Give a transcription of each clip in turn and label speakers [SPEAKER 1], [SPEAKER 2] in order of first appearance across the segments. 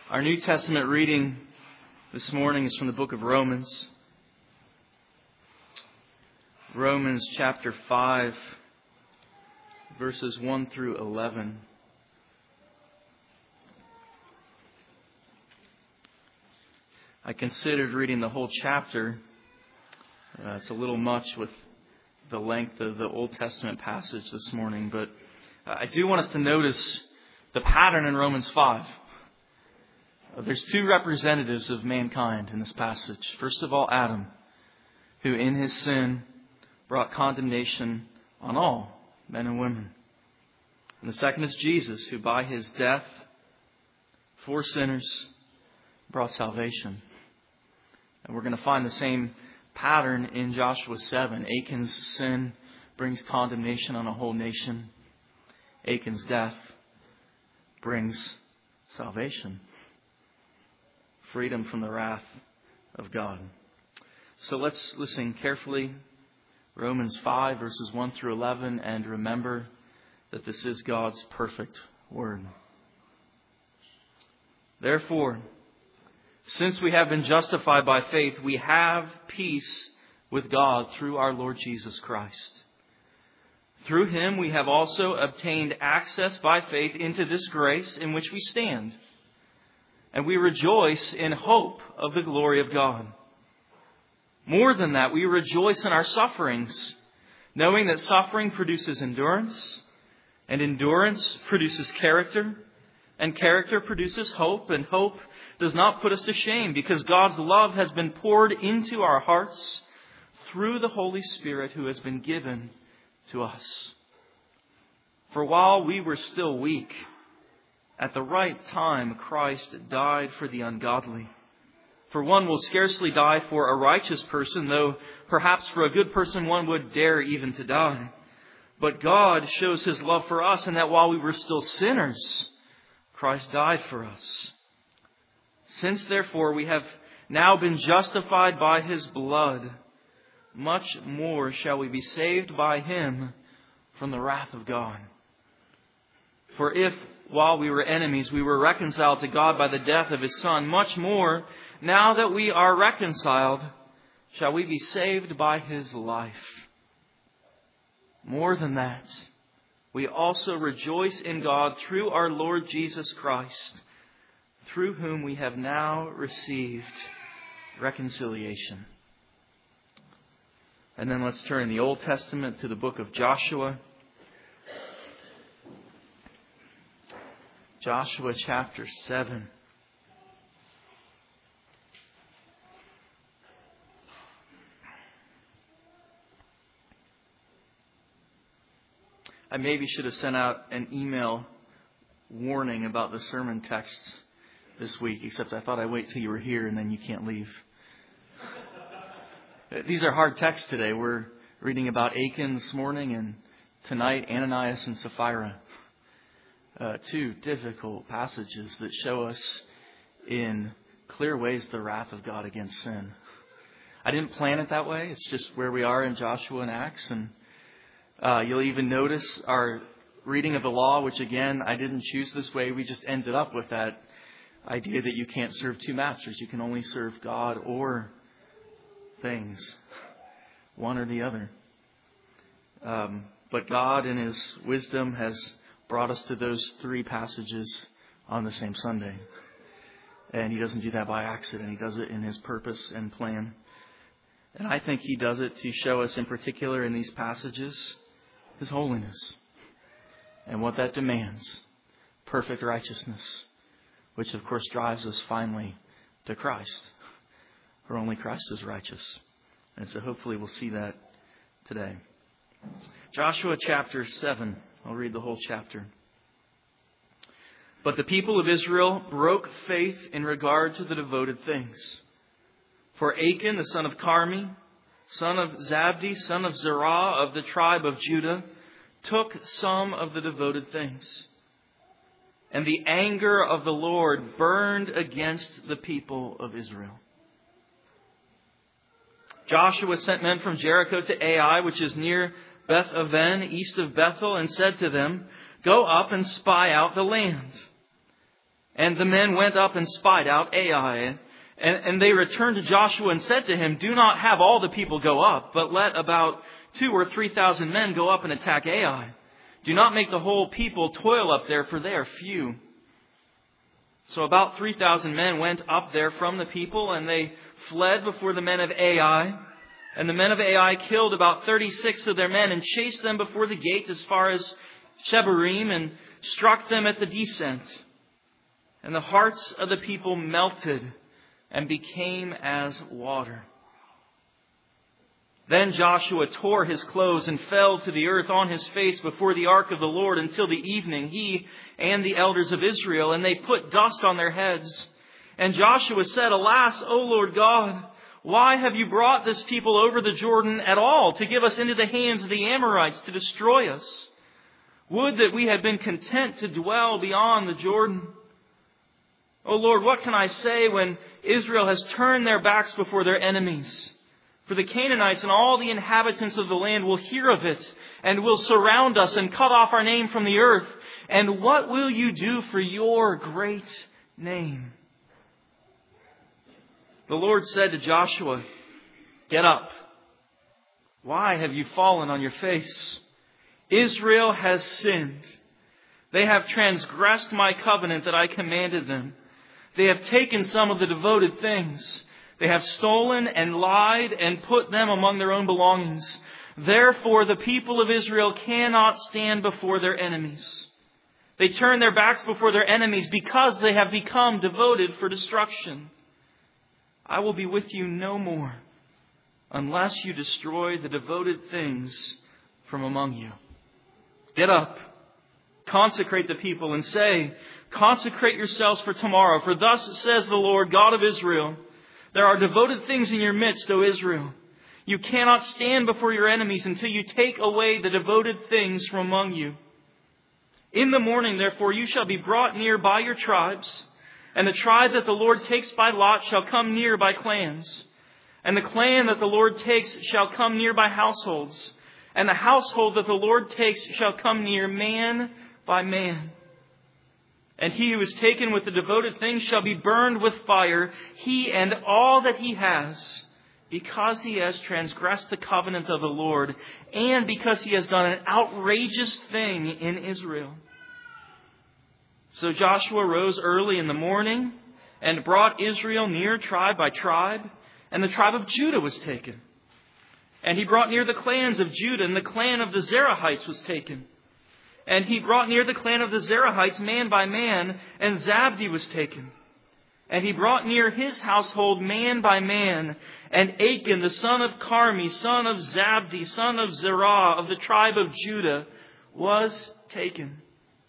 [SPEAKER 1] Our New Testament reading this morning is from the book of Romans. Romans chapter 5, verses 1 through 11. I considered reading the whole chapter. It's a little much with the length of the Old Testament passage this morning, but I do want us to notice the pattern in Romans 5. There's two representatives of mankind in this passage. First of all, Adam, who in his sin brought condemnation on all, men and women. And the second is Jesus, who by his death for sinners brought salvation. And we're going to find the same pattern in Joshua 7. Achan's sin brings condemnation on a whole nation. Achan's death brings salvation. Freedom from the wrath of God. So let's listen carefully. Romans 5 verses 1 through 11, and remember that this is God's perfect word. Therefore, since we have been justified by faith, we have peace with God through our Lord Jesus Christ. Through him we have also obtained access by faith into this grace in which we stand. And we rejoice in hope of the glory of God. More than that, we rejoice in our sufferings, knowing that suffering produces endurance, and endurance produces character, and character produces hope, and hope does not put us to shame, because God's love has been poured into our hearts through the Holy Spirit who has been given to us. For while we were still weak, at the right time, Christ died for the ungodly. For one will scarcely die for a righteous person, though perhaps for a good person one would dare even to die. But God shows his love for us, in that while we were still sinners, Christ died for us. Since therefore we have now been justified by his blood, much more shall we be saved by him from the wrath of God. For if, while we were enemies, we were reconciled to God by the death of his Son, much more, now that we are reconciled, shall we be saved by his life. More than that, we also rejoice in God through our Lord Jesus Christ, through whom we have now received reconciliation. And then let's turn in the Old Testament to the book of Joshua. Joshua chapter 7. I maybe should have sent out an email warning about the sermon texts this week, except I thought I'd wait till you were here and then you can't leave. These are hard texts today. We're reading about Achan this morning, and tonight Ananias and Sapphira. Two difficult passages that show us in clear ways the wrath of God against sin. I didn't plan it that way. It's just where we are in Joshua and Acts. And you'll even notice our reading of the law, which again, I didn't choose this way. We just ended up with that idea that you can't serve two masters. You can only serve God or things, one or the other. But God in his wisdom has brought us to those three passages on the same Sunday. And he doesn't do that by accident. He does it in his purpose and plan. And I think he does it to show us in particular in these passages his holiness and what that demands. Perfect righteousness, which of course drives us finally to Christ. For only Christ is righteous. And so hopefully we'll see that today. Joshua chapter 7. I'll read the whole chapter. But the people of Israel broke faith in regard to the devoted things. For Achan, the son of Carmi, son of Zabdi, son of Zerah of the tribe of Judah, took some of the devoted things. And the anger of the Lord burned against the people of Israel. Joshua sent men from Jericho to Ai, which is near Beth-aven, east of Bethel, and said to them, "Go up and spy out the land." And the men went up and spied out Ai. And they returned to Joshua and said to him, "Do not have all the people go up, but let about 2,000 or 3,000 men go up and attack Ai. Do not make the whole people toil up there, for they are few." So about 3,000 men went up there from the people, and they fled before the men of Ai. And the men of Ai killed about 36 of their men and chased them before the gate as far as Shebarim and struck them at the descent. And the hearts of the people melted and became as water. Then Joshua tore his clothes and fell to the earth on his face before the ark of the Lord until the evening, he and the elders of Israel, and they put dust on their heads. And Joshua said, "Alas, O Lord God, why have you brought this people over the Jordan at all to give us into the hands of the Amorites to destroy us? Would that we had been content to dwell beyond the Jordan. O Lord, what can I say when Israel has turned their backs before their enemies? For the Canaanites and all the inhabitants of the land will hear of it and will surround us and cut off our name from the earth. And what will you do for your great name?" The Lord said to Joshua, "Get up. Why have you fallen on your face? Israel has sinned. They have transgressed my covenant that I commanded them. They have taken some of the devoted things. They have stolen and lied and put them among their own belongings. Therefore, the people of Israel cannot stand before their enemies. They turn their backs before their enemies because they have become devoted for destruction. I will be with you no more unless you destroy the devoted things from among you. Get up, consecrate the people, and say, 'Consecrate yourselves for tomorrow, for thus says the Lord God of Israel, there are devoted things in your midst, O Israel. You cannot stand before your enemies until you take away the devoted things from among you. In the morning, therefore, you shall be brought near by your tribes, and the tribe that the Lord takes by lot shall come near by clans. And the clan that the Lord takes shall come near by households, and the household that the Lord takes shall come near man by man. And he who is taken with the devoted things shall be burned with fire, he and all that he has, because he has transgressed the covenant of the Lord, and because he has done an outrageous thing in Israel.' So Joshua rose early in the morning and brought Israel near tribe by tribe, and the tribe of Judah was taken. And he brought near the clans of Judah, and the clan of the Zerahites was taken. And he brought near the clan of the Zerahites man by man, and Zabdi was taken. And he brought near his household man by man, and Achan, the son of Carmi, son of Zabdi, son of Zerah, of the tribe of Judah, was taken.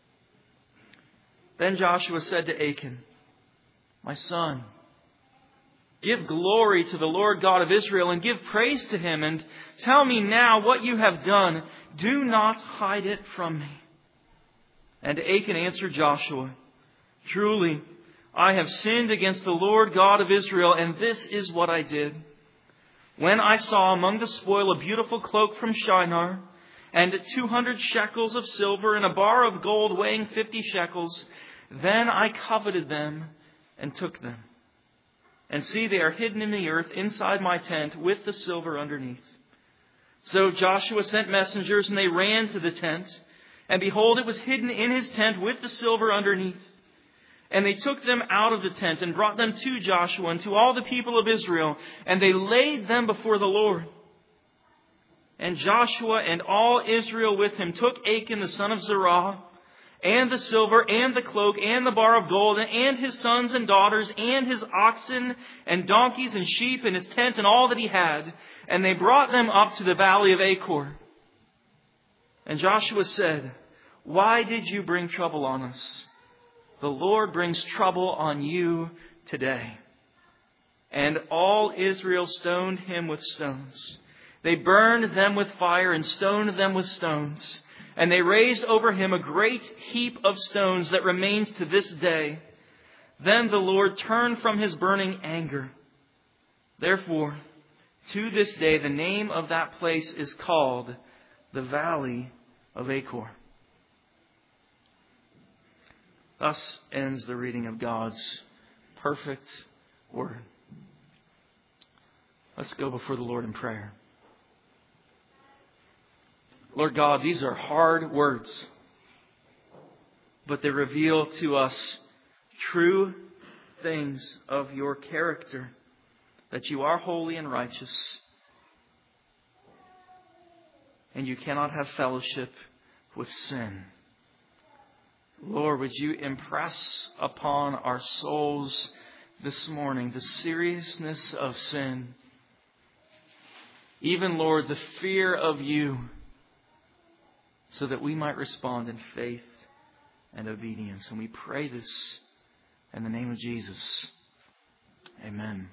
[SPEAKER 1] Then Joshua said to Achan, 'My son, give glory to the Lord God of Israel, and give praise to him, and tell me now what you have done. Do not hide it from me.' And Achan answered Joshua, 'Truly, I have sinned against the Lord God of Israel, and this is what I did. When I saw among the spoil a beautiful cloak from Shinar, and 200 shekels of silver, and a bar of gold weighing 50 shekels, then I coveted them and took them. And see, they are hidden in the earth inside my tent with the silver underneath.' So Joshua sent messengers, and they ran to the tent. And behold, it was hidden in his tent with the silver underneath. And they took them out of the tent and brought them to Joshua and to all the people of Israel. And they laid them before the Lord. And Joshua and all Israel with him took Achan the son of Zerah, and the silver, and the cloak, and the bar of gold, and his sons and daughters, and his oxen, and donkeys, and sheep, and his tent, and all that he had. And they brought them up to the valley of Achor. And Joshua said, 'Why did you bring trouble on us? The Lord brings trouble on you today.' And all Israel stoned him with stones. They burned them with fire and stoned them with stones. And they raised over him a great heap of stones that remains to this day. Then the Lord turned from his burning anger. Therefore, to this day, the name of that place is called the Valley of Achor. Thus ends the reading of God's perfect Word. Let's go before the Lord in prayer. Lord God, these are hard words, but they reveal to us true things of your character, that you are holy and righteous, and you cannot have fellowship with sin. Lord, would you impress upon our souls this morning the seriousness of sin, even, Lord, the fear of you, so that we might respond in faith and obedience. And we pray this in the name of Jesus. Amen.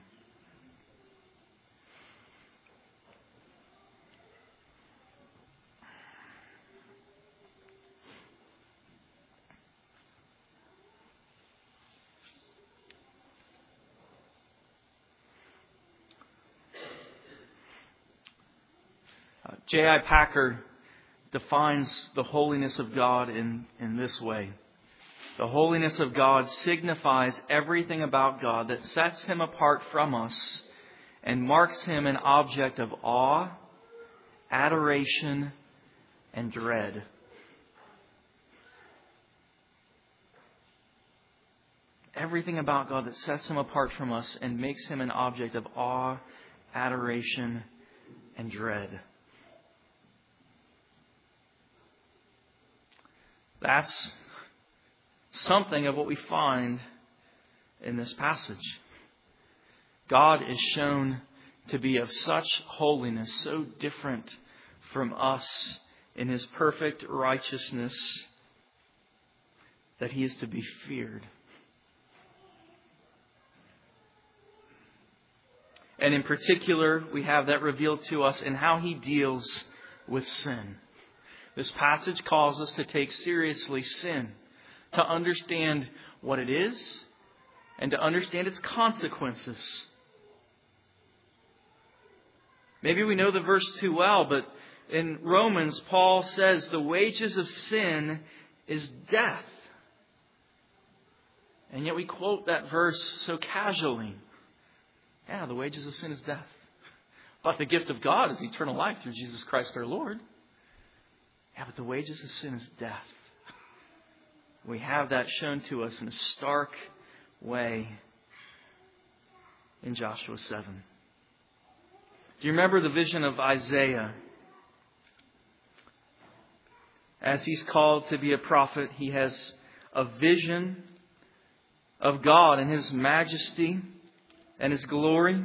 [SPEAKER 1] J.I. Packer defines the holiness of God in this way. The holiness of God signifies everything about God that sets Him apart from us and marks Him an object of awe, adoration, and dread. Everything about God that sets Him apart from us and makes Him an object of awe, adoration, and dread. That's something of what we find in this passage. God is shown to be of such holiness, so different from us in His perfect righteousness, that He is to be feared. And in particular, we have that revealed to us in how He deals with sin. This passage calls us to take seriously sin, to understand what it is, and to understand its consequences. Maybe we know the verse too well, but in Romans, Paul says the wages of sin is death. And yet we quote that verse so casually. Yeah, the wages of sin is death. But the gift of God is eternal life through Jesus Christ our Lord. Yeah, but the wages of sin is death. We have that shown to us in a stark way in Joshua 7. Do you remember the vision of Isaiah? As he's called to be a prophet, he has a vision of God and His majesty and His glory.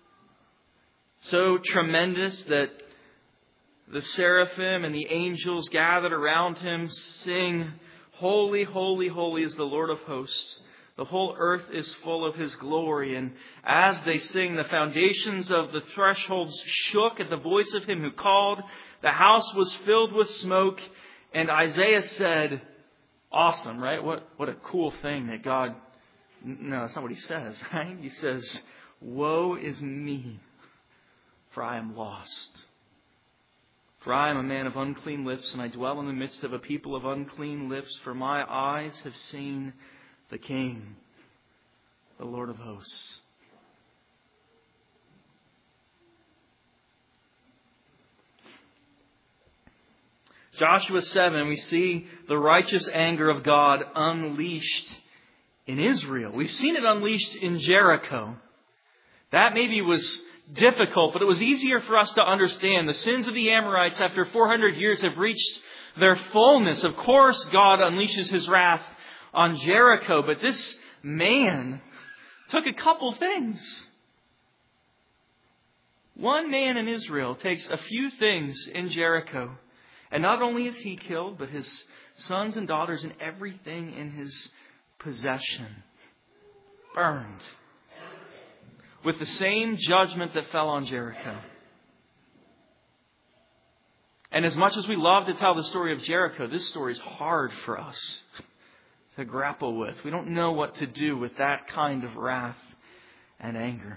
[SPEAKER 1] So tremendous that the seraphim and the angels gathered around Him sing, "Holy, holy, holy is the Lord of hosts. The whole earth is full of His glory." And as they sing, the foundations of the thresholds shook at the voice of Him who called. The house was filled with smoke. And Isaiah said, awesome, right? What a cool thing that God... No, that's not what he says, right? He says, "Woe is me, for I am lost. For I am a man of unclean lips, and I dwell in the midst of a people of unclean lips. For my eyes have seen the King, the Lord of hosts." Joshua 7, we see the righteous anger of God unleashed in Israel. We've seen it unleashed in Jericho. That maybe was difficult, but it was easier for us to understand. The sins of the Amorites after 400 years have reached their fullness. Of course, God unleashes His wrath on Jericho, but this man took a couple things. One man in Israel takes a few things in Jericho, and not only is he killed, but his sons and daughters and everything in his possession burned with the same judgment that fell on Jericho. And as much as we love to tell the story of Jericho, this story is hard for us to grapple with. We don't know what to do with that kind of wrath and anger.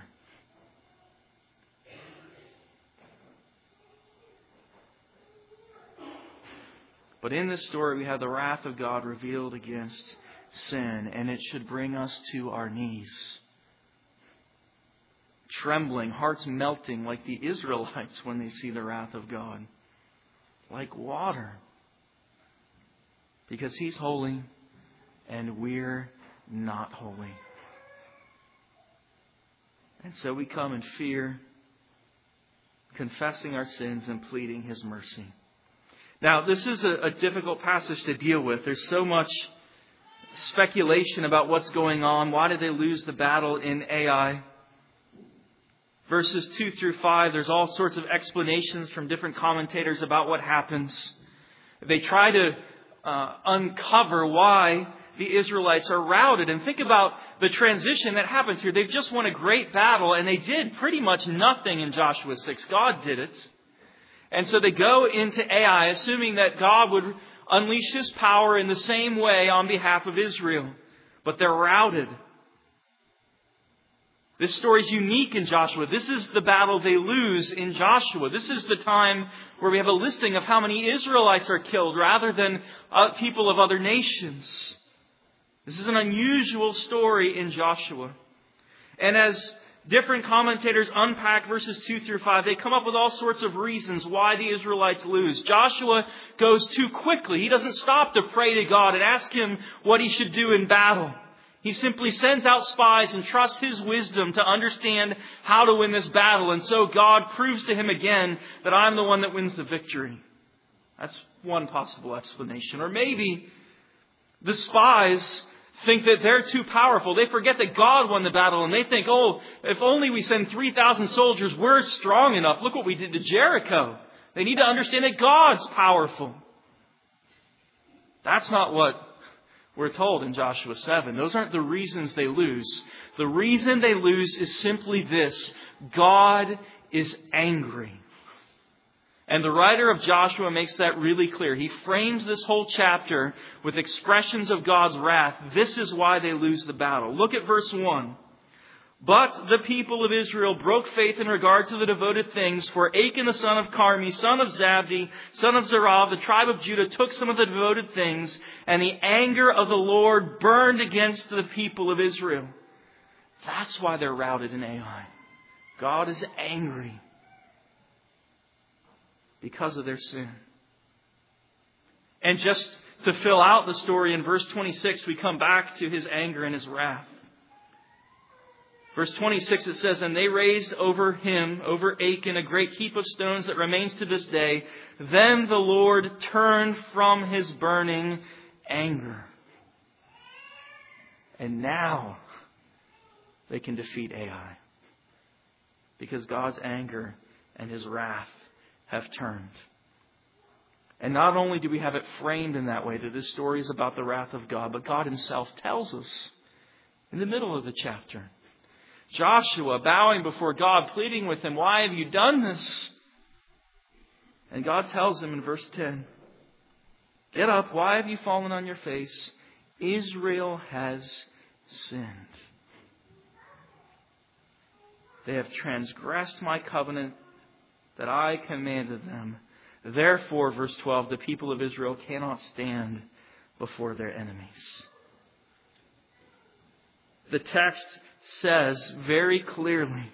[SPEAKER 1] But in this story, we have the wrath of God revealed against sin, and it should bring us to our knees. Trembling, hearts melting like the Israelites when they see the wrath of God. Like water. Because He's holy and we're not holy. And so we come in fear, confessing our sins and pleading His mercy. Now, this is a difficult passage to deal with. There's so much speculation about what's going on. Why did they lose the battle in Ai? Verses 2 through 5, there's all sorts of explanations from different commentators about what happens. They try to uncover why the Israelites are routed. And think about the transition that happens here. They've just won a great battle, and they did pretty much nothing in Joshua 6. God did it. And so they go into Ai, assuming that God would unleash His power in the same way on behalf of Israel. But they're routed. This story is unique in Joshua. This is the battle they lose in Joshua. This is the time where we have a listing of how many Israelites are killed rather than people of other nations. This is an unusual story in Joshua. And as different commentators unpack verses 2 through 5, they come up with all sorts of reasons why the Israelites lose. Joshua goes too quickly. He doesn't stop to pray to God and ask Him what he should do in battle. He simply sends out spies and trusts His wisdom to understand how to win this battle. And so God proves to him again that I'm the one that wins the victory. That's one possible explanation. Or maybe the spies think that they're too powerful. They forget that God won the battle and they think, oh, if only we send 3,000 soldiers, we're strong enough. Look what we did to Jericho. They need to understand that God's powerful. That's not what we're told in Joshua 7. Those aren't the reasons they lose. The reason they lose is simply this: God is angry. And the writer of Joshua makes that really clear. He frames this whole chapter with expressions of God's wrath. This is why they lose the battle. Look at verse 1. But the people of Israel broke faith in regard to the devoted things, for Achan the son of Carmi, son of Zabdi, son of Zerah, of the tribe of Judah, took some of the devoted things, and the anger of the Lord burned against the people of Israel. That's why they're routed in Ai. God is angry because of their sin. And just to fill out the story, in verse 26, we come back to His anger and His wrath. Verse 26, it says, and they raised over him, over Achan, a great heap of stones that remains to this day. Then the Lord turned from His burning anger. And now they can defeat Ai. Because God's anger and His wrath have turned. And not only do we have it framed in that way, that this story is about the wrath of God, but God Himself tells us in the middle of the chapter. Joshua bowing before God, pleading with Him, why have you done this? And God tells him in verse 10, get up, why have you fallen on your face? Israel has sinned. They have transgressed my covenant that I commanded them. Therefore, verse 12, the people of Israel cannot stand before their enemies. The text says very clearly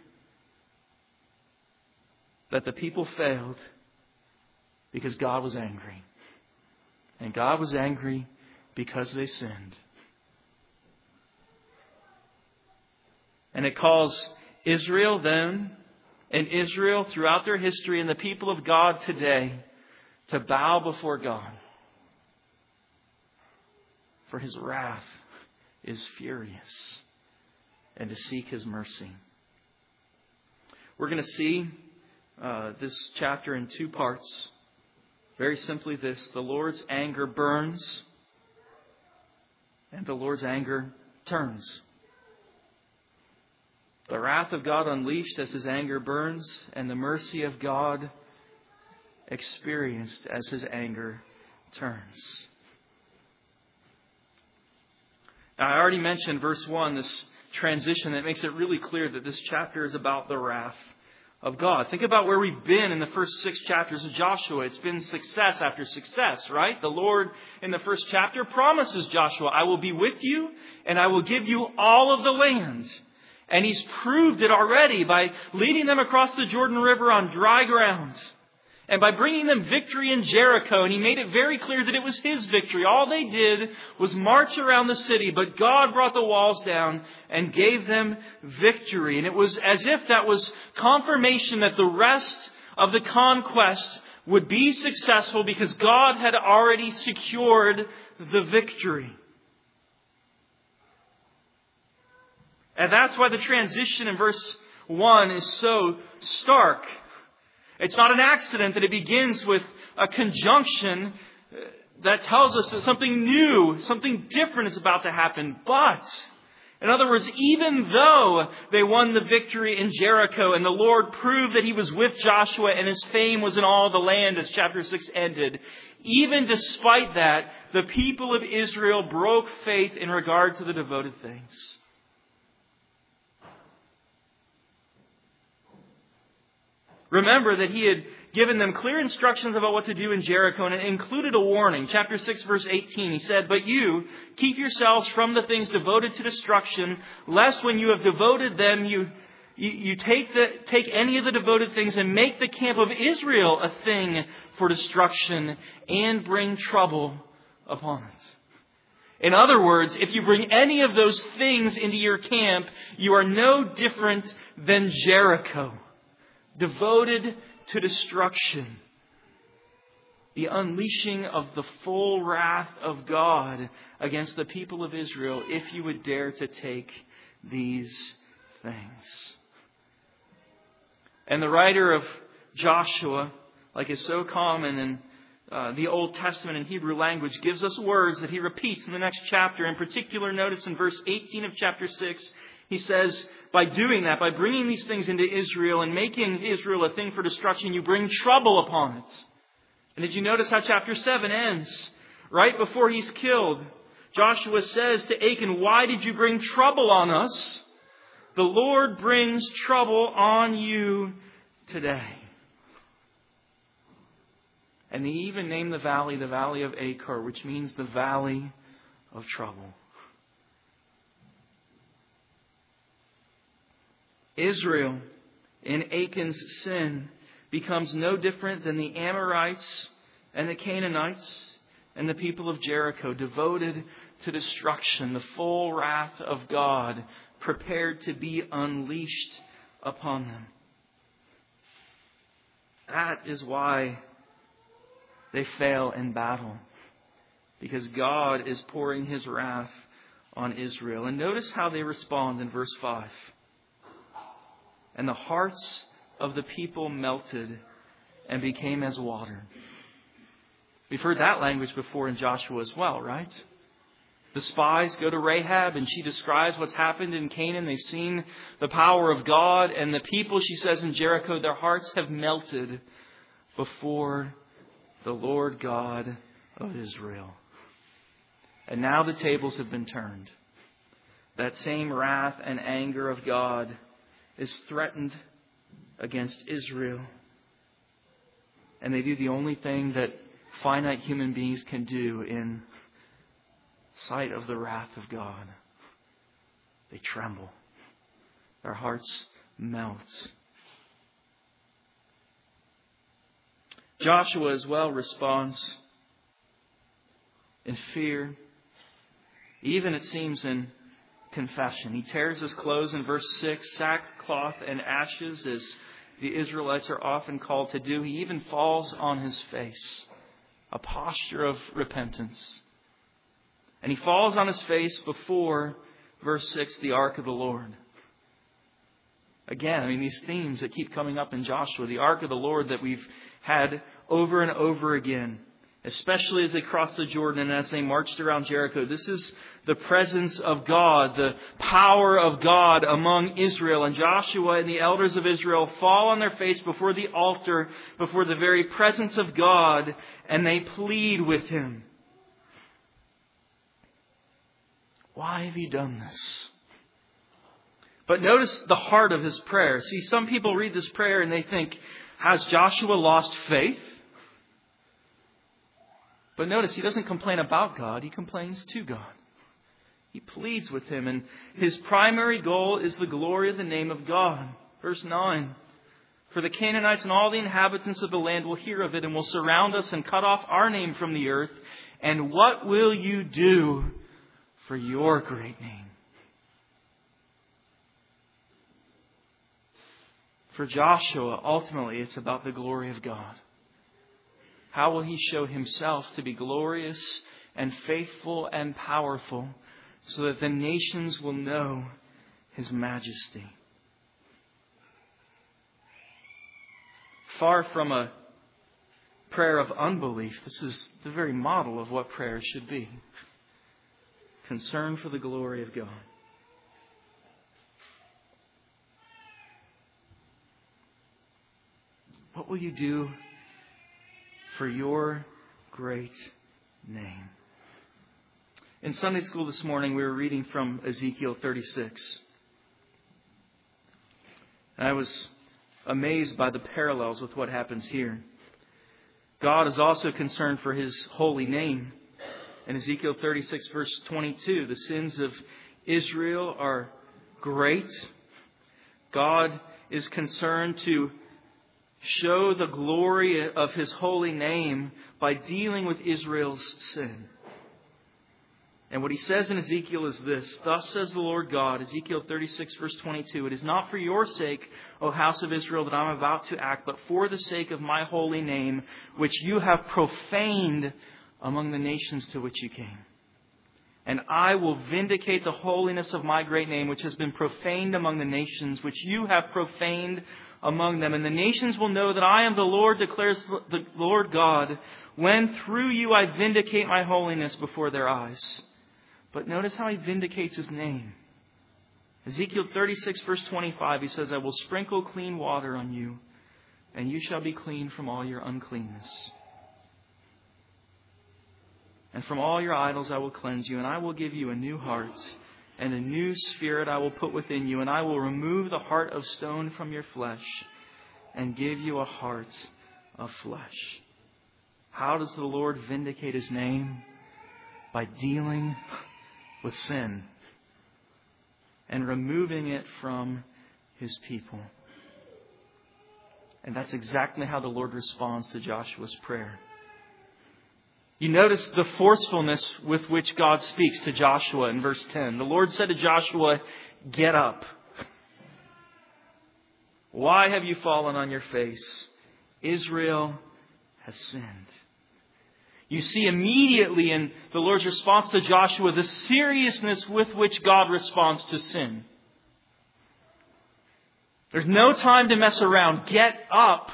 [SPEAKER 1] that the people failed because God was angry. And God was angry because they sinned. And it calls Israel then, and Israel throughout their history, and the people of God today, to bow before God. For His wrath is furious, and to seek His mercy. We're going to see this chapter in two parts. Very simply this: the Lord's anger burns, and the Lord's anger turns. The wrath of God unleashed as His anger burns, and the mercy of God experienced as His anger turns. Now, I already mentioned verse 1, this transition that makes it really clear that this chapter is about the wrath of God. Think about where we've been in the first 6 chapters of Joshua. It's been success after success, right? The Lord in the first chapter promises Joshua, I will be with you and I will give you all of the land. And He's proved it already by leading them across the Jordan River on dry ground. And by bringing them victory in Jericho. And He made it very clear that it was His victory. All they did was march around the city. But God brought the walls down and gave them victory. And it was as if that was confirmation that the rest of the conquest would be successful because God had already secured the victory. And that's why the transition in verse 1 is so stark. It's not an accident that it begins with a conjunction that tells us that something new, something different is about to happen. But, in other words, even though they won the victory in Jericho and the Lord proved that He was with Joshua and His fame was in all the land as chapter 6 ended, even despite that, the people of Israel broke faith in regard to the devoted things. Remember that He had given them clear instructions about what to do in Jericho, and it included a warning. Chapter 6, verse 18, He said, But you keep yourselves from the things devoted to destruction, lest when you have devoted them, you take any of the devoted things and make the camp of Israel a thing for destruction and bring trouble upon it. In other words, if you bring any of those things into your camp, you are no different than Jericho. Devoted to destruction. The unleashing of the full wrath of God against the people of Israel if you would dare to take these things. And the writer of Joshua, like is so common in the Old Testament and Hebrew language, gives us words that he repeats in the next chapter. In particular, notice in verse 18 of chapter 6, he says, by doing that, by bringing these things into Israel and making Israel a thing for destruction, you bring trouble upon it. And did you notice how chapter 7 ends? Right before he's killed, Joshua says to Achan, why did you bring trouble on us? The Lord brings trouble on you today. And they even name the valley of Achor, which means the valley of trouble. Israel, in Achan's sin, becomes no different than the Amorites and the Canaanites and the people of Jericho, devoted to destruction, the full wrath of God, prepared to be unleashed upon them. That is why they fail in battle, because God is pouring His wrath on Israel. And notice how they respond in verse 5. And the hearts of the people melted and became as water. We've heard that language before in Joshua as well, right? The spies go to Rahab and she describes what's happened in Canaan. They've seen the power of God, and the people, she says in Jericho, their hearts have melted before the Lord God of Israel. And now the tables have been turned. That same wrath and anger of God is threatened against Israel. And they do the only thing that finite human beings can do in sight of the wrath of God. They tremble. Their hearts melt. Joshua as well responds in fear, even it seems in confession. He tears his clothes in verse 6, sackcloth and ashes, as the Israelites are often called to do. He even falls on his face, a posture of repentance. And he falls on his face before, verse 6, the ark of the Lord. Again, these themes that keep coming up in Joshua, the ark of the Lord that we've had over and over again, especially as they crossed the Jordan and as they marched around Jericho. This is the presence of God, the power of God among Israel. And Joshua and the elders of Israel fall on their face before the altar, before the very presence of God, and they plead with Him. Why have you done this? But notice the heart of his prayer. See, some people read this prayer and they think, has Joshua lost faith? But notice he doesn't complain about God. He complains to God. He pleads with him. And his primary goal is the glory of the name of God. Verse 9. For the Canaanites and all the inhabitants of the land will hear of it and will surround us and cut off our name from the earth. And what will you do for your great name? For Joshua, ultimately, it's about the glory of God. How will he show himself to be glorious and faithful and powerful so that the nations will know his majesty? Far from a prayer of unbelief, this is the very model of what prayer should be. Concern for the glory of God. What will you do for your great name? In Sunday school this morning, we were reading from Ezekiel 36. And I was amazed by the parallels with what happens here. God is also concerned for his holy name. In Ezekiel 36, verse 22, the sins of Israel are great. God is concerned to show the glory of his holy name by dealing with Israel's sin. And what he says in Ezekiel is this: Thus says the Lord God, Ezekiel 36, verse 22, It is not for your sake, O house of Israel, that I am about to act, but for the sake of my holy name, which you have profaned among the nations to which you came. And I will vindicate the holiness of my great name, which has been profaned among the nations, which you have profaned among them. And the nations will know that I am the Lord, declares the Lord God, when through you I vindicate my holiness before their eyes. But notice how he vindicates his name. Ezekiel 36, verse 25, he says, I will sprinkle clean water on you, and you shall be clean from all your uncleanness. And from all your idols I will cleanse you, and I will give you a new heart, and a new spirit I will put within you, and I will remove the heart of stone from your flesh, and give you a heart of flesh. How does the Lord vindicate his name? By dealing with sin and removing it from his people. And that's exactly how the Lord responds to Joshua's prayer. You notice the forcefulness with which God speaks to Joshua in verse 10. The Lord said to Joshua, get up. Why have you fallen on your face? Israel has sinned. You see immediately in the Lord's response to Joshua the seriousness with which God responds to sin. There's no time to mess around. Get up.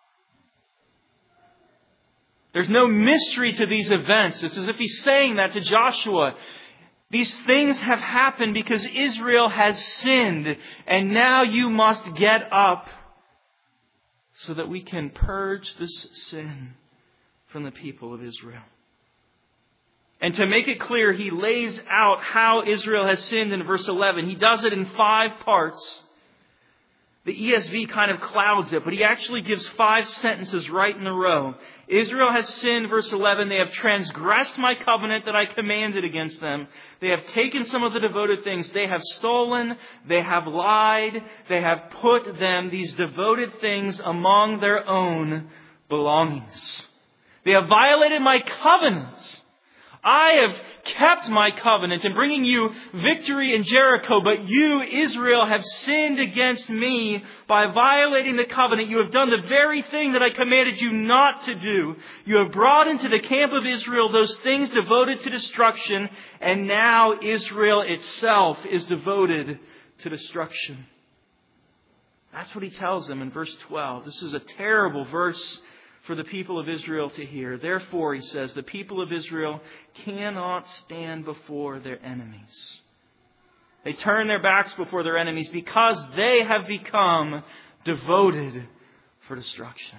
[SPEAKER 1] There's no mystery to these events. It's as if he's saying that to Joshua. These things have happened because Israel has sinned. And now you must get up so that we can purge this sin from the people of Israel. And to make it clear, he lays out how Israel has sinned in verse 11. He does it in 5 parts. The ESV kind of clouds it, but he actually gives 5 sentences right in a row. Israel has sinned, verse 11. They have transgressed my covenant that I commanded against them. They have taken some of the devoted things. They have stolen. They have lied. They have put them, these devoted things, among their own belongings. They have violated my covenant. I have kept my covenant in bringing you victory in Jericho, but you, Israel, have sinned against me by violating the covenant. You have done the very thing that I commanded you not to do. You have brought into the camp of Israel those things devoted to destruction, and now Israel itself is devoted to destruction. That's what he tells them in verse 12. This is a terrible verse for the people of Israel to hear. Therefore, he says, the people of Israel cannot stand before their enemies. They turn their backs before their enemies because they have become devoted for destruction.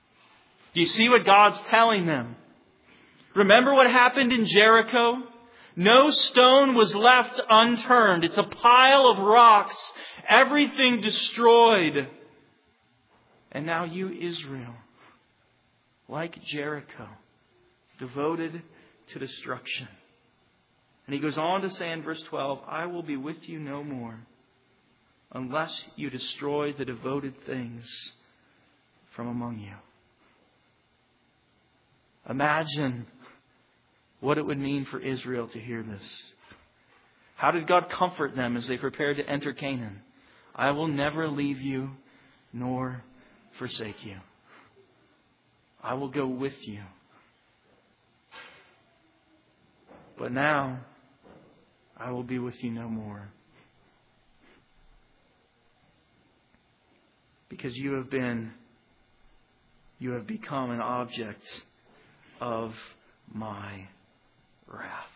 [SPEAKER 1] Do you see what God's telling them? Remember what happened in Jericho? No stone was left unturned. It's a pile of rocks. Everything destroyed. And now you, Israel, like Jericho, devoted to destruction. And he goes on to say in verse 12, I will be with you no more unless you destroy the devoted things from among you. Imagine what it would mean for Israel to hear this. How did God comfort them as they prepared to enter Canaan? I will never leave you nor forsake you. I will go with you. But now, I will be with you no more. Because you have become an object of my wrath.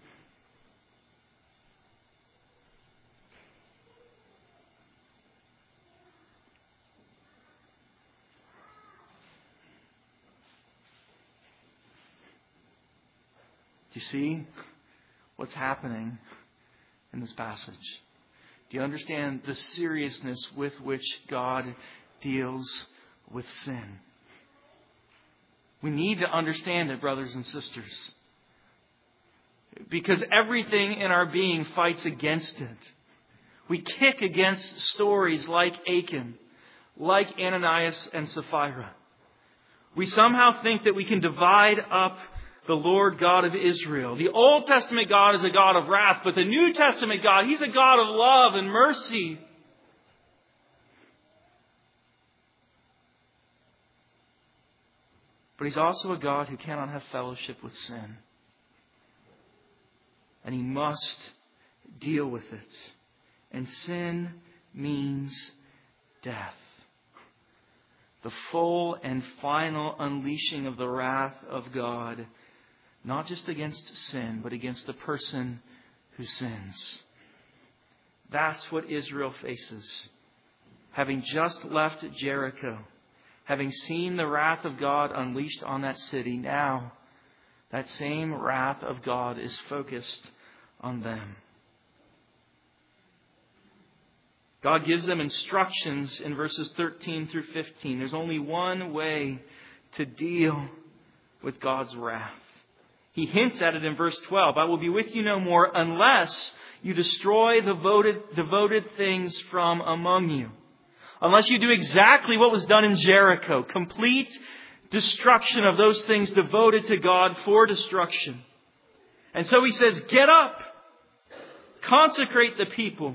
[SPEAKER 1] Do you see what's happening in this passage? Do you understand the seriousness with which God deals with sin? We need to understand it, brothers and sisters. Because everything in our being fights against it. We kick against stories like Achan, like Ananias and Sapphira. We somehow think that we can divide up the Lord God of Israel. The Old Testament God is a God of wrath, but the New Testament God, He's a God of love and mercy. But He's also a God who cannot have fellowship with sin. And He must deal with it. And sin means death. The full and final unleashing of the wrath of God, not just against sin, but against the person who sins. That's what Israel faces. Having just left Jericho, having seen the wrath of God unleashed on that city, now that same wrath of God is focused on them. God gives them instructions in verses 13 through 15. There's only one way to deal with God's wrath. He hints at it in verse 12. I will be with you no more unless you destroy the devoted things from among you. Unless you do exactly what was done in Jericho. Complete destruction of those things devoted to God for destruction. And so he says, get up. Consecrate the people.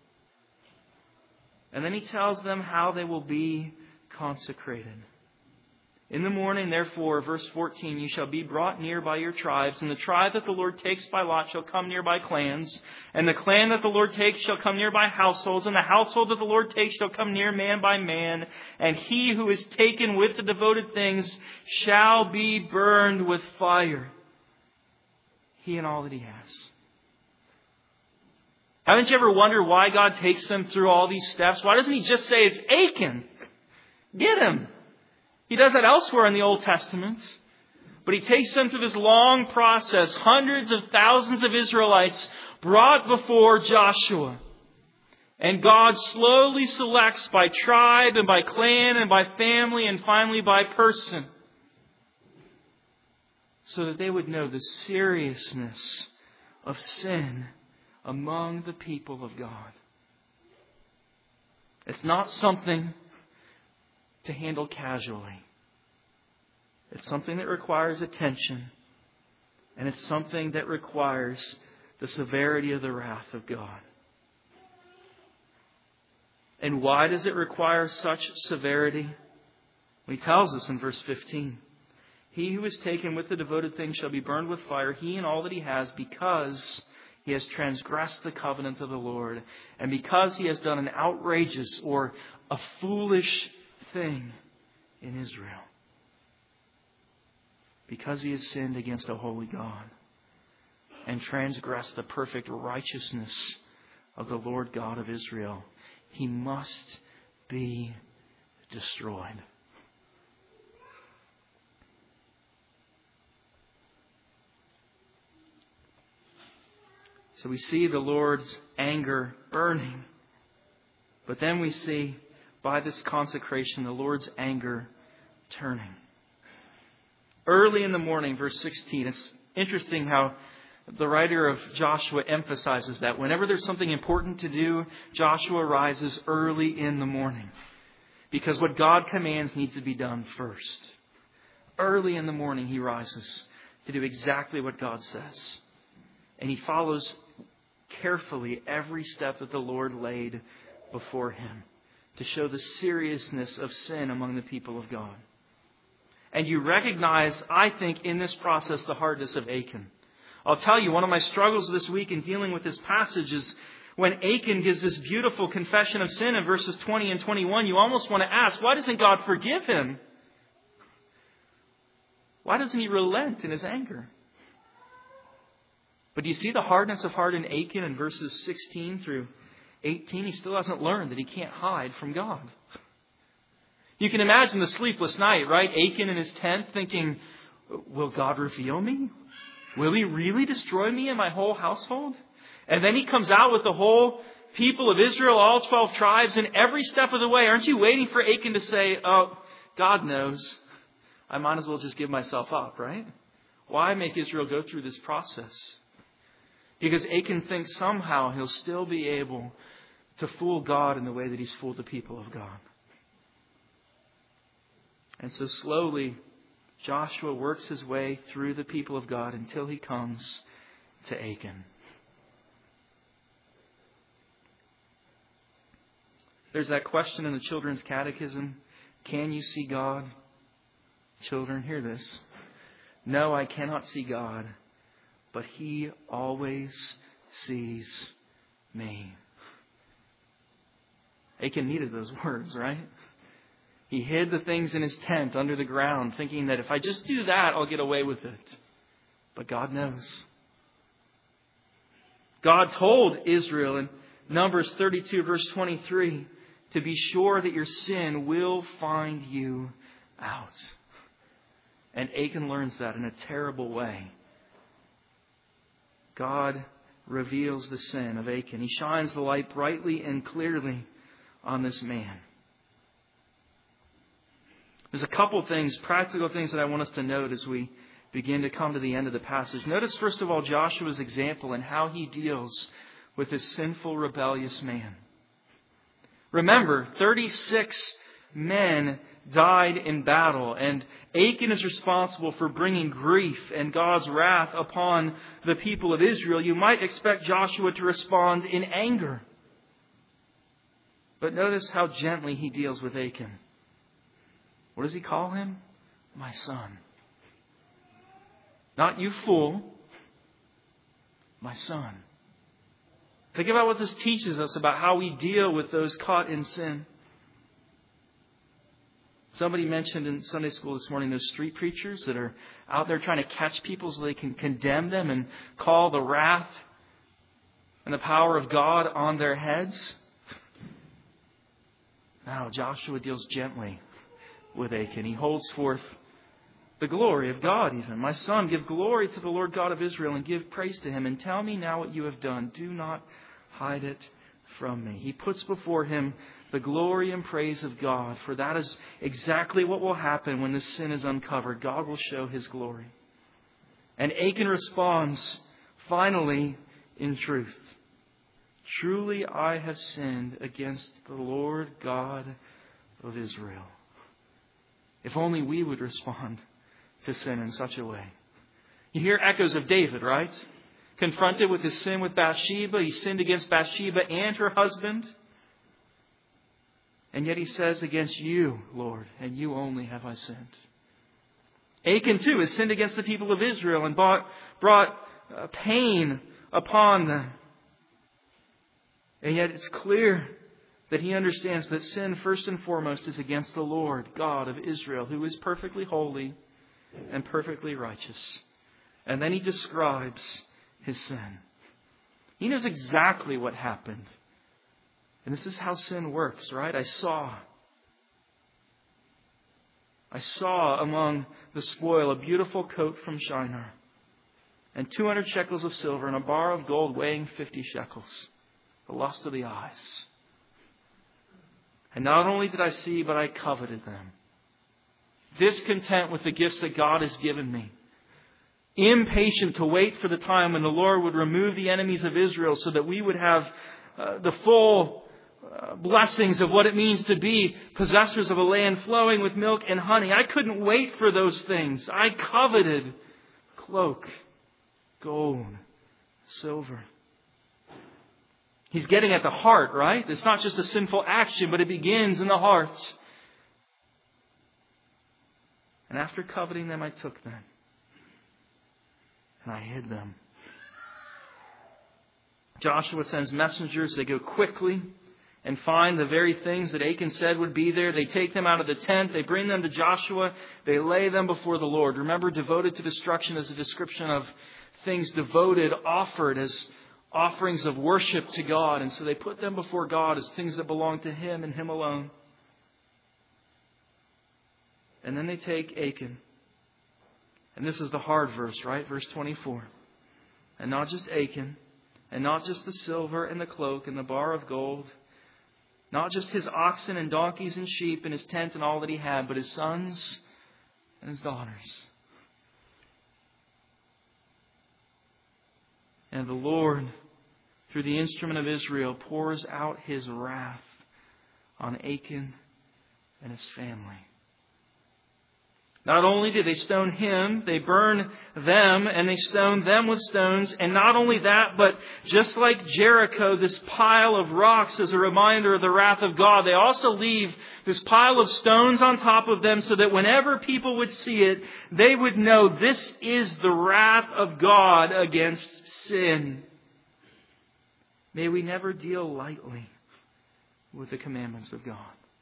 [SPEAKER 1] And then he tells them how they will be consecrated. In the morning, therefore, verse 14, you shall be brought near by your tribes, and the tribe that the Lord takes by lot shall come near by clans, and the clan that the Lord takes shall come near by households, and the household that the Lord takes shall come near man by man, and he who is taken with the devoted things shall be burned with fire. He and all that he has. Haven't you ever wondered why God takes them through all these steps? Why doesn't He just say it's Achan? Get him. He does that elsewhere in the Old Testament. But He takes them through this long process. Hundreds of thousands of Israelites brought before Joshua. And God slowly selects by tribe and by clan and by family and finally by person. So that they would know the seriousness of sin among the people of God. It's not something to handle casually. It's something that requires attention. And it's something that requires the severity of the wrath of God. And why does it require such severity? Well, He tells us in verse 15. He who is taken with the devoted thing shall be burned with fire, he and all that he has, because he has transgressed the covenant of the Lord, and because he has done an outrageous or a foolish thing in Israel. Because he has sinned against a holy God and transgressed the perfect righteousness of the Lord God of Israel, he must be destroyed. So we see the Lord's anger burning. But then we see, by this consecration, the Lord's anger turning. Early in the morning, verse 16, it's interesting how the writer of Joshua emphasizes that. Whenever there's something important to do, Joshua rises early in the morning. Because what God commands needs to be done first. Early in the morning, he rises to do exactly what God says. And he follows carefully every step that the Lord laid before him to show the seriousness of sin among the people of God. And you recognize, I think, in this process, the hardness of Achan. I'll tell you, one of my struggles this week in dealing with this passage is when Achan gives this beautiful confession of sin in verses 20 and 21, you almost want to ask, why doesn't God forgive him? Why doesn't he relent in his anger? But do you see the hardness of heart in Achan in verses 16 through 18? He still hasn't learned that he can't hide from God. You can imagine the sleepless night, right? Achan in his tent thinking, will God reveal me? Will he really destroy me and my whole household? And then he comes out with the whole people of Israel, all 12 tribes, and every step of the way. Aren't you waiting for Achan to say, oh, God knows. I might as well just give myself up, right? Why make Israel go through this process? Because Achan thinks somehow he'll still be able to fool God in the way that he's fooled the people of God. And so slowly, Joshua works his way through the people of God until he comes to Achan. There's that question in the children's catechism. Can you see God? Children, hear this. No, I cannot see God, but He always sees me. Achan needed those words, right? He hid the things in his tent under the ground, thinking that if I just do that, I'll get away with it. But God knows. God told Israel in Numbers 32, verse 23, to be sure that your sin will find you out. And Achan learns that in a terrible way. God reveals the sin of Achan. He shines the light brightly and clearly on this man. There's a couple things, practical things that I want us to note as we begin to come to the end of the passage. Notice, first of all, Joshua's example and how he deals with this sinful, rebellious man. Remember, 36 men died in battle, and Achan is responsible for bringing grief and God's wrath upon the people of Israel. You might expect Joshua to respond in anger. But notice how gently he deals with Achan. What does he call him? My son. Not you fool. My son. Think about what this teaches us about how we deal with those caught in sin. Somebody mentioned in Sunday school this morning those street preachers that are out there trying to catch people so they can condemn them and call the wrath and the power of God on their heads. Now, Joshua deals gently with Achan. He holds forth the glory of God even. My son, give glory to the Lord God of Israel and give praise to Him. And tell me now what you have done. Do not hide it from me. He puts before him the glory and praise of God. For that is exactly what will happen when this sin is uncovered. God will show His glory. And Achan responds finally in truth. Truly I have sinned against the Lord God of Israel. If only we would respond to sin in such a way. You hear echoes of David, right? Confronted with his sin with Bathsheba. He sinned against Bathsheba and her husband. And yet he says, against you, Lord, and you only have I sinned. Achan too has sinned against the people of Israel and brought pain upon them. And yet it's clear that he understands that sin, first and foremost, is against the Lord God of Israel, who is perfectly holy and perfectly righteous. And then he describes his sin. He knows exactly what happened. And this is how sin works, right? I saw among the spoil a beautiful coat from Shinar. and 200 shekels of silver, and a bar of gold weighing 50 shekels. The lust of the eyes. And not only did I see, but I coveted them. Discontent with the gifts that God has given me. Impatient to wait for the time when the Lord would remove the enemies of Israel so that we would have the full blessings of what it means to be possessors of a land flowing with milk and honey. I couldn't wait for those things. I coveted cloak, gold, silver. He's getting at the heart, right? It's not just a sinful action, but it begins in the heart. And after coveting them, I took them. And I hid them. Joshua sends messengers. They go quickly and find the very things that Achan said would be there. They take them out of the tent. They bring them to Joshua. They lay them before the Lord. Remember, devoted to destruction is a description of things devoted, offered as offerings of worship to God. And so they put them before God as things that belong to Him and Him alone. And then they take Achan. And this is the hard verse, right? Verse 24. And not just Achan, and not just the silver and the cloak and the bar of gold, not just his oxen and donkeys and sheep and his tent and all that he had, but his sons and his daughters. And the Lord, through the instrument of Israel, pours out His wrath on Achan and his family. Not only did they stone him, they burn them and they stone them with stones. And not only that, but just like Jericho, this pile of rocks is a reminder of the wrath of God. They also leave this pile of stones on top of them so that whenever people would see it, they would know this is the wrath of God against sin. May we never deal lightly with the commandments of God.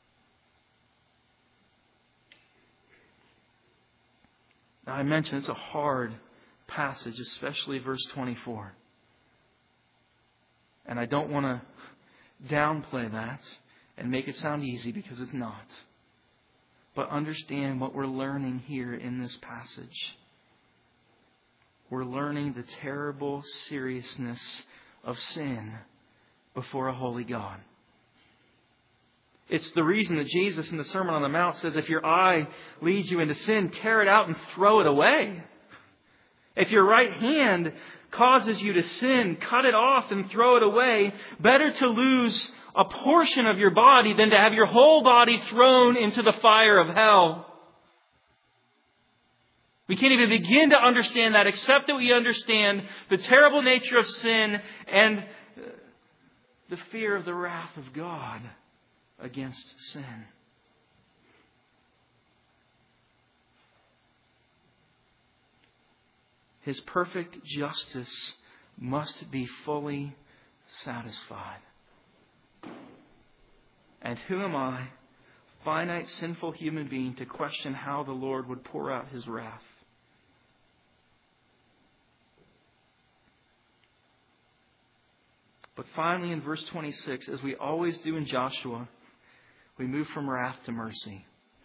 [SPEAKER 1] Now, I mentioned it's a hard passage, especially verse 24. And I don't want to downplay that and make it sound easy, because it's not. But understand what we're learning here in this passage. We're learning the terrible seriousness of sin before a holy God. It's the reason that Jesus in the Sermon on the Mount says, if your eye leads you into sin, tear it out and throw it away. If your right hand causes you to sin, cut it off and throw it away. Better to lose a portion of your body than to have your whole body thrown into the fire of hell. We can't even begin to understand that, except that we understand the terrible nature of sin and the fear of the wrath of God against sin. His perfect justice must be fully satisfied. And who am I, finite, sinful human being, to question how the Lord would pour out His wrath? But finally, in verse 26, as we always do in Joshua, we move from wrath to mercy.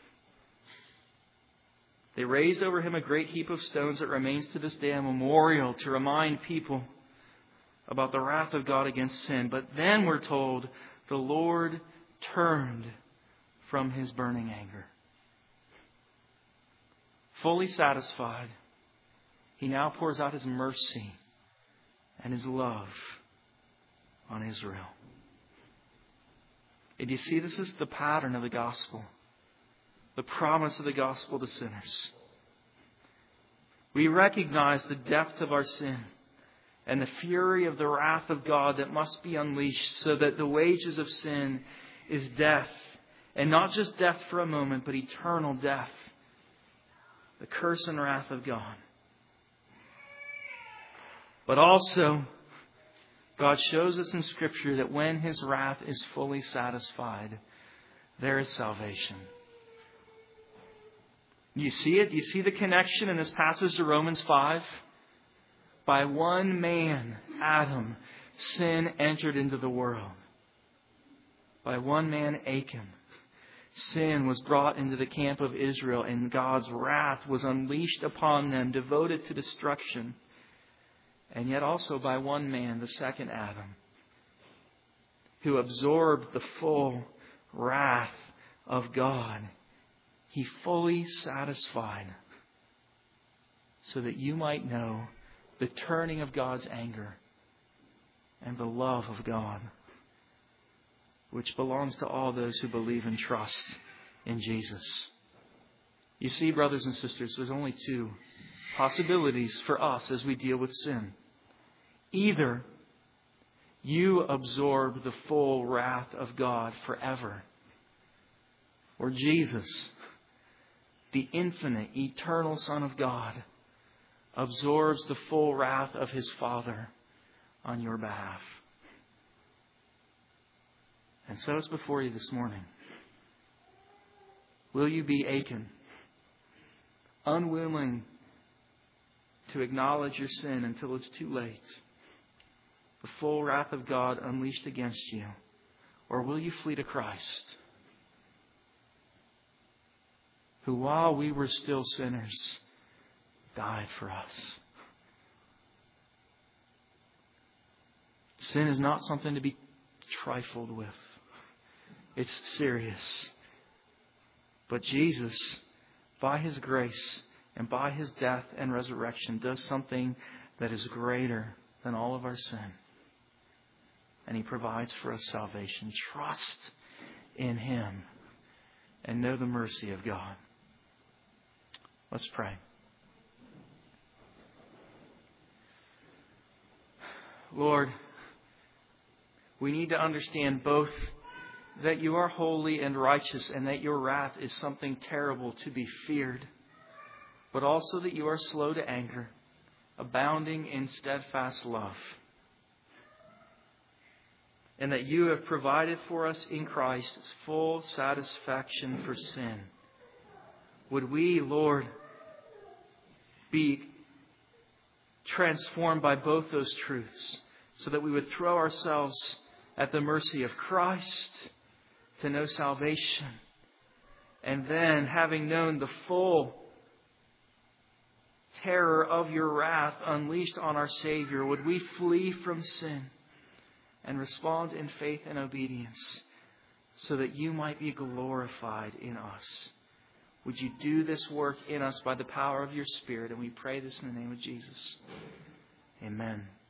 [SPEAKER 1] They raised over him a great heap of stones that remains to this day a memorial to remind people about the wrath of God against sin. But then we're told the Lord turned from His burning anger. Fully satisfied, He now pours out His mercy and His love on Israel. And you see, this is the pattern of the gospel. The promise of the gospel to sinners. We recognize the depth of our sin and the fury of the wrath of God that must be unleashed, so that the wages of sin is death. And not just death for a moment, but eternal death. The curse and wrath of God. But also, God shows us in Scripture that when His wrath is fully satisfied, there is salvation. You see it? You see the connection in this passage to Romans 5? By one man, Adam, sin entered into the world. By one man, Achan, sin was brought into the camp of Israel, and God's wrath was unleashed upon them, devoted to destruction. and yet also by one man, the second Adam, who absorbed the full wrath of God. He fully satisfied so that you might know the turning of God's anger and the love of God, which belongs to all those who believe and trust in Jesus. You see, brothers and sisters, there's only two possibilities for us as we deal with sin. Either you absorb the full wrath of God forever, or Jesus, the infinite, eternal Son of God, absorbs the full wrath of His Father on your behalf. And so it's before you this morning. Will you be Achan, unwilling to acknowledge your sin until it's too late, the full wrath of God unleashed against you? Or will you flee to Christ, who while we were still sinners, died for us? Sin is not something to be trifled with. It's serious. But Jesus, by His grace and by His death and resurrection, does something that is greater than all of our sin. And He provides for us salvation. Trust in Him and know the mercy of God. Let's pray. Lord, we need to understand both that You are holy and righteous and that Your wrath is something terrible to be feared, but also that You are slow to anger, abounding in steadfast love, and that You have provided for us in Christ full satisfaction for sin. Would we, Lord, be transformed by both those truths so that we would throw ourselves at the mercy of Christ to know salvation. And then, having known the full terror of Your wrath unleashed on our Savior, would we flee from sin and respond in faith and obedience so that You might be glorified in us. Would You do this work in us by the power of Your Spirit? And we pray this in the name of Jesus. Amen.